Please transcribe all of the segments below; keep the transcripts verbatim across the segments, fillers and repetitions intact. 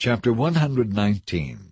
Chapter one hundred nineteen.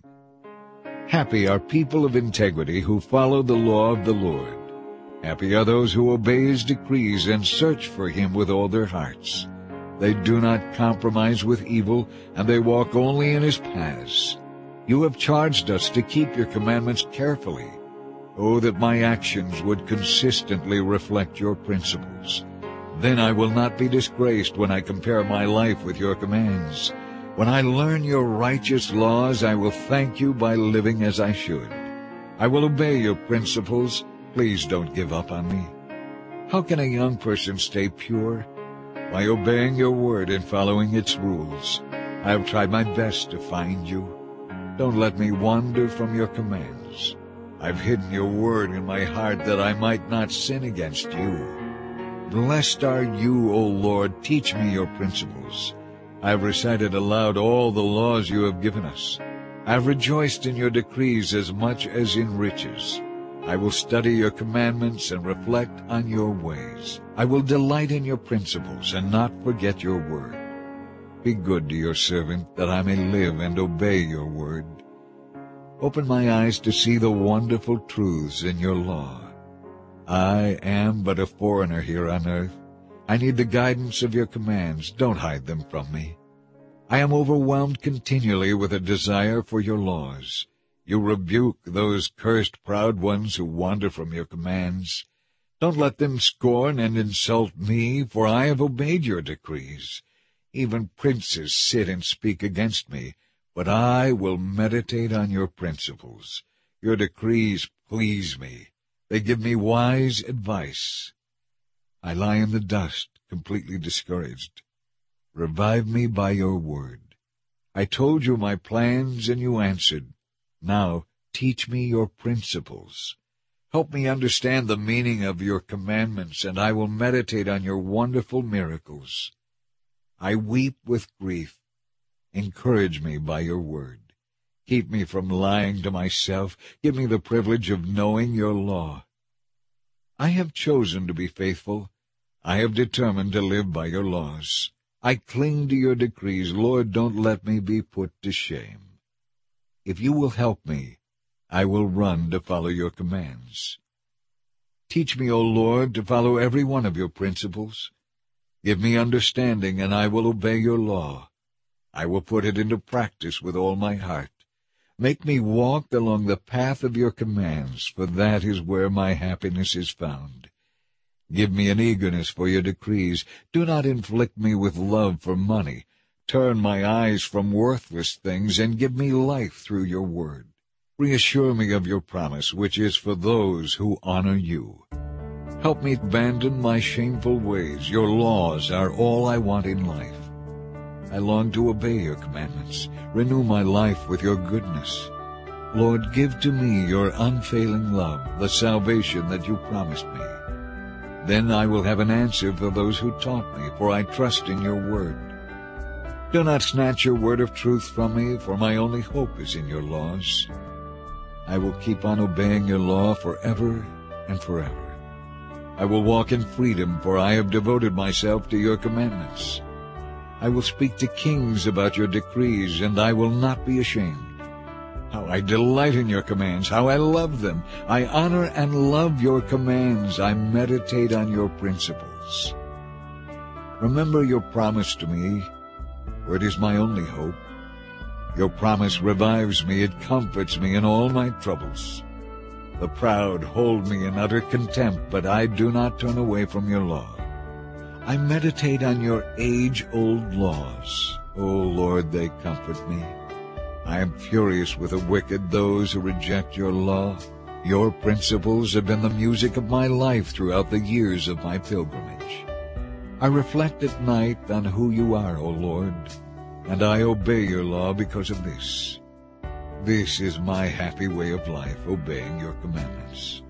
Happy are people of integrity who follow the law of the Lord. Happy are those who obey his decrees and search for him with all their hearts. They do not compromise with evil, and they walk only in his paths. You have charged us to keep your commandments carefully. Oh, that my actions would consistently reflect your principles. Then I will not be disgraced when I compare my life with your commands. When I learn your righteous laws, I will thank you by living as I should. I will obey your principles. Please don't give up on me. How can a young person stay pure? By obeying your word and following its rules. I have tried my best to find you. Don't let me wander from your commands. I've hidden your word in my heart that I might not sin against you. Blessed are you, O Lord. Teach me your principles. I have recited aloud all the laws you have given us. I have rejoiced in your decrees as much as in riches. I will study your commandments and reflect on your ways. I will delight in your principles and not forget your word. Be good to your servant, that I may live and obey your word. Open my eyes to see the wonderful truths in your law. I am but a foreigner here on earth. I need the guidance of your commands. Don't hide them from me. I am overwhelmed continually with a desire for your laws. You rebuke those cursed proud ones who wander from your commands. Don't let them scorn and insult me, for I have obeyed your decrees. Even princes sit and speak against me, but I will meditate on your principles. Your decrees please me. They give me wise advice. I lie in the dust, completely discouraged. Revive me by your word. I told you my plans, and you answered. Now teach me your principles. Help me understand the meaning of your commandments, and I will meditate on your wonderful miracles. I weep with grief. Encourage me by your word. Keep me from lying to myself. Give me the privilege of knowing your law. I have chosen to be faithful. I have determined to live by your laws. I cling to your decrees. Lord, don't let me be put to shame. If you will help me, I will run to follow your commands. Teach me, O Lord, to follow every one of your principles. Give me understanding, and I will obey your law. I will put it into practice with all my heart. Make me walk along the path of your commands, for that is where my happiness is found. Give me an eagerness for your decrees. Do not inflict me with love for money. Turn my eyes from worthless things, and give me life through your word. Reassure me of your promise, which is for those who honor you. Help me abandon my shameful ways. Your laws are all I want in life. I long to obey your commandments. Renew my life with your goodness. Lord, give to me your unfailing love, the salvation that you promised me. Then I will have an answer for those who taunt me, for I trust in your word. Do not snatch your word of truth from me, for my only hope is in your laws. I will keep on obeying your law forever and forever. I will walk in freedom, for I have devoted myself to your commandments. I will speak to kings about your decrees, and I will not be ashamed. How I delight in your commands, how I love them. I honor and love your commands. I meditate on your principles. Remember your promise to me, for it is my only hope. Your promise revives me, it comforts me in all my troubles. The proud hold me in utter contempt, but I do not turn away from your law. I meditate on your age-old laws. O Lord, they comfort me. I am furious with the wicked, those who reject your law. Your principles have been the music of my life throughout the years of my pilgrimage. I reflect at night on who you are, O Lord, and I obey your law because of this. This is my happy way of life, obeying your commandments.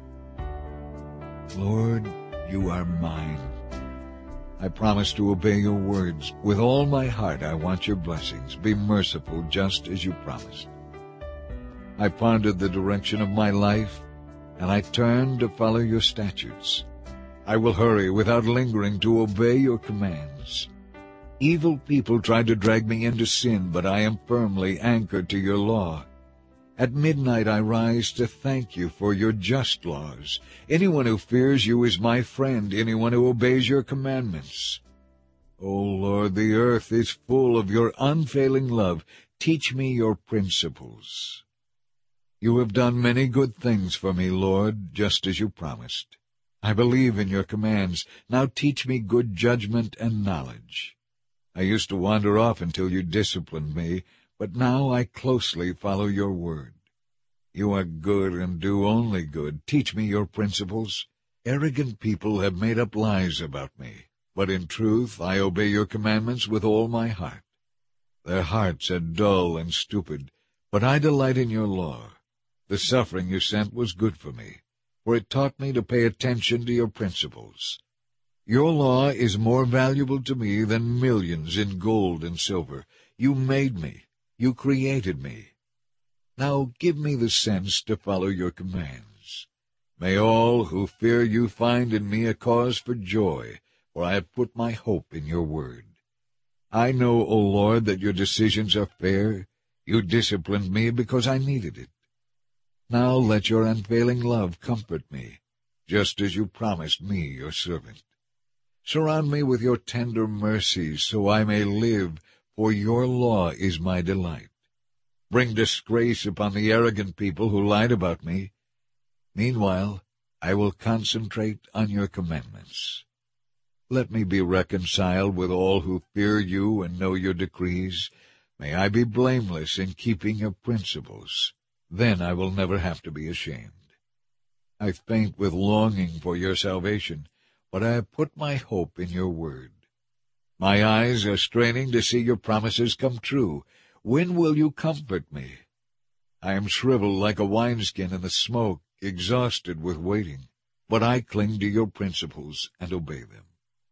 Lord, you are mine. I promise to obey your words. With all my heart I want your blessings. Be merciful just as you promised. I pondered the direction of my life, and I turned to follow your statutes. I will hurry without lingering to obey your commands. Evil people try to drag me into sin, but I am firmly anchored to your law. At midnight I rise to thank you for your just laws. Anyone who fears you is my friend, anyone who obeys your commandments. O Lord, the earth is full of your unfailing love. Teach me your principles. You have done many good things for me, Lord, just as you promised. I believe in your commands. Now teach me good judgment and knowledge. I used to wander off until you disciplined me, but now I closely follow your word. You are good and do only good. Teach me your principles. Arrogant people have made up lies about me, but in truth I obey your commandments with all my heart. Their hearts are dull and stupid, but I delight in your law. The suffering you sent was good for me, for it taught me to pay attention to your principles. Your law is more valuable to me than millions in gold and silver. You made me. You created me. Now give me the sense to follow your commands. May all who fear you find in me a cause for joy, for I have put my hope in your word. I know, O Lord, that your decisions are fair. You disciplined me because I needed it. Now let your unfailing love comfort me, just as you promised me, your servant. Surround me with your tender mercies, so I may live, for your law is my delight. Bring disgrace upon the arrogant people who lied about me. Meanwhile, I will concentrate on your commandments. Let me be reconciled with all who fear you and know your decrees. May I be blameless in keeping your principles. Then I will never have to be ashamed. I faint with longing for your salvation, but I have put my hope in your word. My eyes are straining to see your promises come true. When will you comfort me? I am shriveled like a wineskin in the smoke, exhausted with waiting, but I cling to your principles and obey them.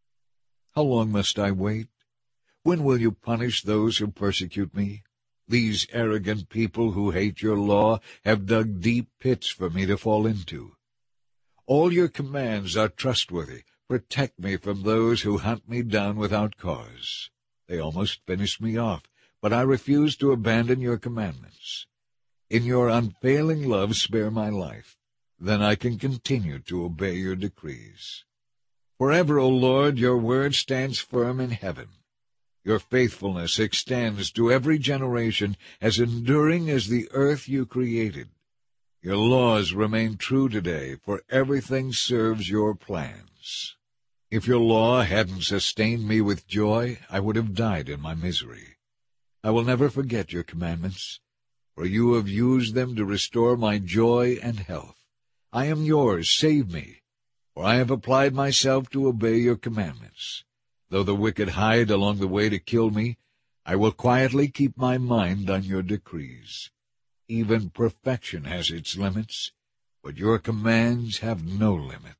How long must I wait? When will you punish those who persecute me? These arrogant people who hate your law have dug deep pits for me to fall into. All your commands are trustworthy. Protect me from those who hunt me down without cause. They almost finished me off, but I refuse to abandon your commandments. In your unfailing love spare my life. Then I can continue to obey your decrees. Forever, O Lord, your word stands firm in heaven. Your faithfulness extends to every generation, as enduring as the earth you created. Your laws remain true today, for everything serves your plans. If your law hadn't sustained me with joy, I would have died in my misery. I will never forget your commandments, for you have used them to restore my joy and health. I am yours, save me, for I have applied myself to obey your commandments. Though the wicked hide along the way to kill me, I will quietly keep my mind on your decrees. Even perfection has its limits, but your commands have no limit.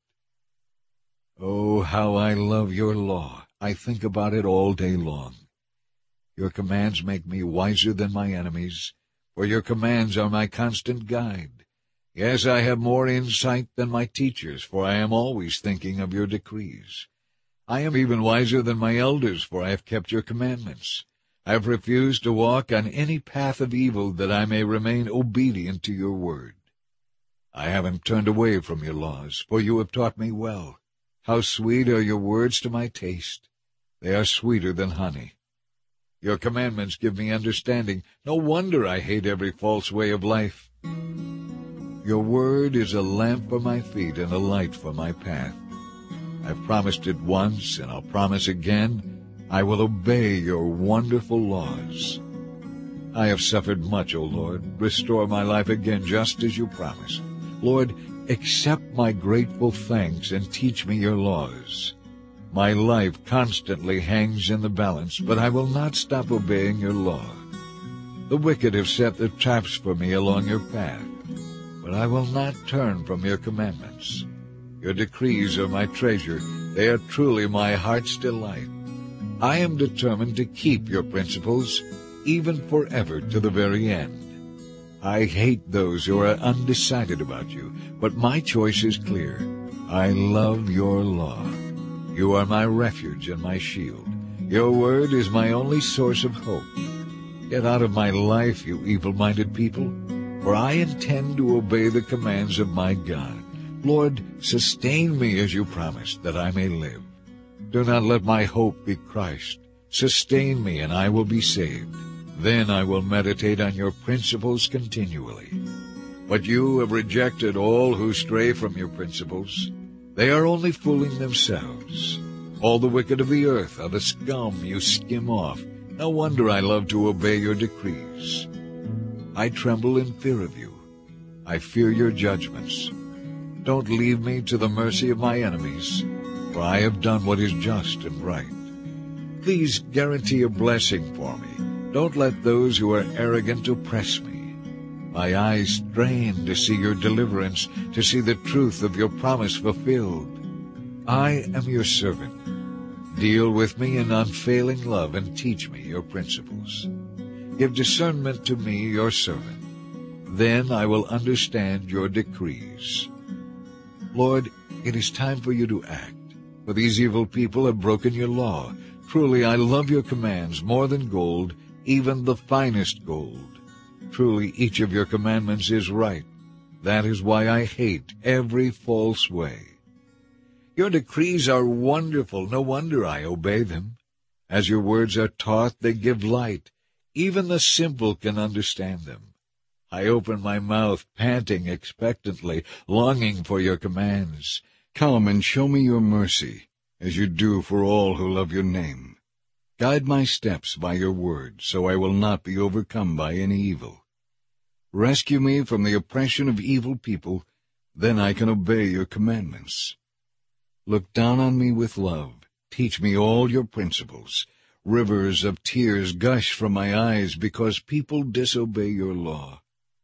Oh, how I love your law! I think about it all day long. Your commands make me wiser than my enemies, for your commands are my constant guide. Yes, I have more insight than my teachers, for I am always thinking of your decrees. I am even wiser than my elders, for I have kept your commandments. I have refused to walk on any path of evil, that I may remain obedient to your word. I haven't turned away from your laws, for you have taught me well. How sweet are your words to my taste! They are sweeter than honey. Your commandments give me understanding. No wonder I hate every false way of life. Your word is a lamp for my feet and a light for my path. I've promised it once, and I'll promise again. I will obey your wonderful laws. I have suffered much, O Lord. Restore my life again, just as you promised. Lord, accept my grateful thanks and teach me your laws. My life constantly hangs in the balance, but I will not stop obeying your law. The wicked have set their traps for me along your path, but I will not turn from your commandments. Your decrees are my treasure. They are truly my heart's delight. I am determined to keep your principles, even forever to the very end. I hate those who are undecided about you, but my choice is clear. I love your law. You are my refuge and my shield. Your word is my only source of hope. Get out of my life, you evil-minded people, for I intend to obey the commands of my God. Lord, sustain me as you promised, that I may live. Do not let my hope be crushed. Sustain me, and I will be saved. Then I will meditate on your principles continually. But you have rejected all who stray from your principles. They are only fooling themselves. All the wicked of the earth are the scum you skim off. No wonder I love to obey your decrees. I tremble in fear of you. I fear your judgments. Don't leave me to the mercy of my enemies, for I have done what is just and right. Please guarantee a blessing for me. Don't let those who are arrogant oppress me. My eyes strain to see your deliverance, to see the truth of your promise fulfilled. I am your servant. Deal with me in unfailing love and teach me your principles. Give discernment to me, your servant. Then I will understand your decrees. Lord, it is time for you to act, for these evil people have broken your law. Truly, I love your commands more than gold, even the finest gold. Truly, each of your commandments is right. That is why I hate every false way. Your decrees are wonderful. No wonder I obey them. As your words are taught, they give light. Even the simple can understand them. I open my mouth, panting expectantly, longing for your commands. Come and show me your mercy, as you do for all who love your name. Guide my steps by your word, so I will not be overcome by any evil. Rescue me from the oppression of evil people, then I can obey your commandments. Look down on me with love. Teach me all your principles. Rivers of tears gush from my eyes because people disobey your law.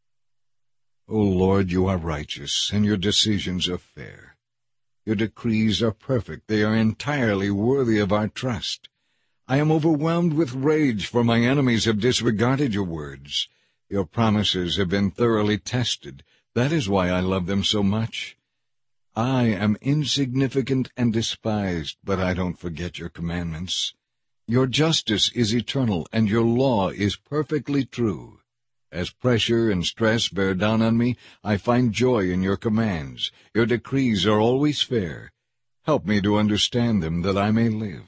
O Lord, you are righteous, and your decisions are fair. Your decrees are perfect. They are entirely worthy of our trust. I am overwhelmed with rage, for my enemies have disregarded your words. Your promises have been thoroughly tested. That is why I love them so much. I am insignificant and despised, but I don't forget your commandments. Your justice is eternal, and your law is perfectly true. As pressure and stress bear down on me, I find joy in your commands. Your decrees are always fair. Help me to understand them, that I may live.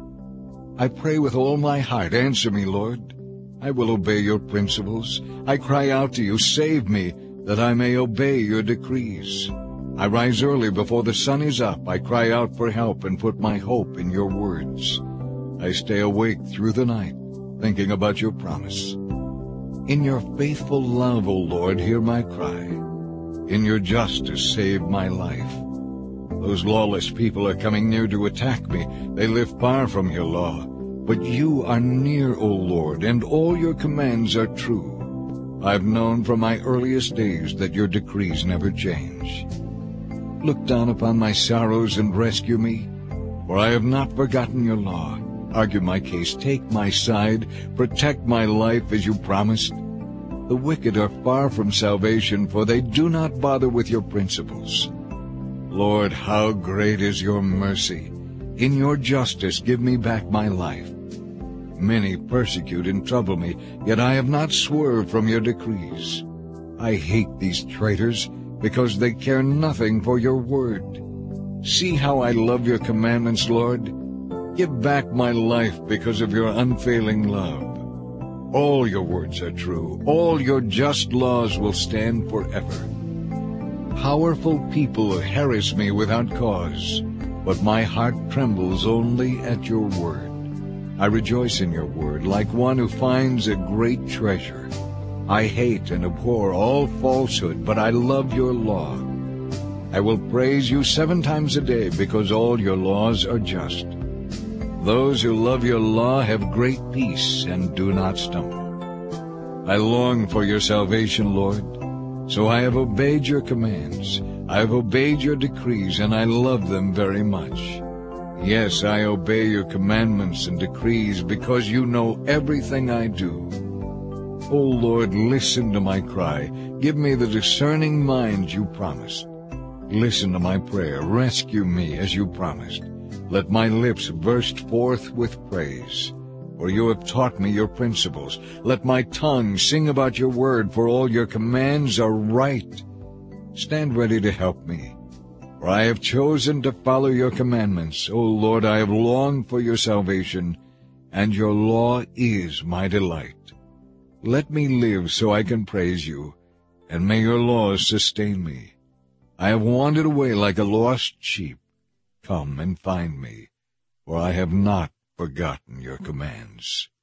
I pray with all my heart. Answer me, Lord. I will obey your principles. I cry out to you, save me, that I may obey your decrees. I rise early before the sun is up. I cry out for help and put my hope in your words. I stay awake through the night, thinking about your promise. In your faithful love, O Lord, hear my cry. In your justice, save my life. Those lawless people are coming near to attack me. They live far from your law. But you are near, O Lord, and all your commands are true. I've known from my earliest days that your decrees never change. Look down upon my sorrows and rescue me, for I have not forgotten your law. Argue my case, take my side, protect my life as you promised. The wicked are far from salvation, for they do not bother with your principles. Lord, how great is your mercy! In your justice give me back my life. Many persecute and trouble me, yet I have not swerved from your decrees. I hate these traitors, because they care nothing for your word. See how I love your commandments, Lord. Give back my life because of your unfailing love. All your words are true. All your just laws will stand forever. Powerful people harass me without cause, but my heart trembles only at your word. I rejoice in your word like one who finds a great treasure. I hate and abhor all falsehood, but I love your law. I will praise you seven times a day because all your laws are just. Those who love your law have great peace and do not stumble. I long for your salvation, Lord, so I have obeyed your commands. I have obeyed your decrees, and I love them very much. Yes, I obey your commandments and decrees because you know everything I do. O Lord, listen to my cry. Give me the discerning mind you promised. Listen to my prayer. Rescue me as you promised. Let my lips burst forth with praise, for you have taught me your principles. Let my tongue sing about your word, for all your commands are right. Stand ready to help me, for I have chosen to follow your commandments. O Lord, I have longed for your salvation, and your law is my delight. Let me live so I can praise you, and may your laws sustain me. I have wandered away like a lost sheep. Come and find me, for I have not forgotten your commands.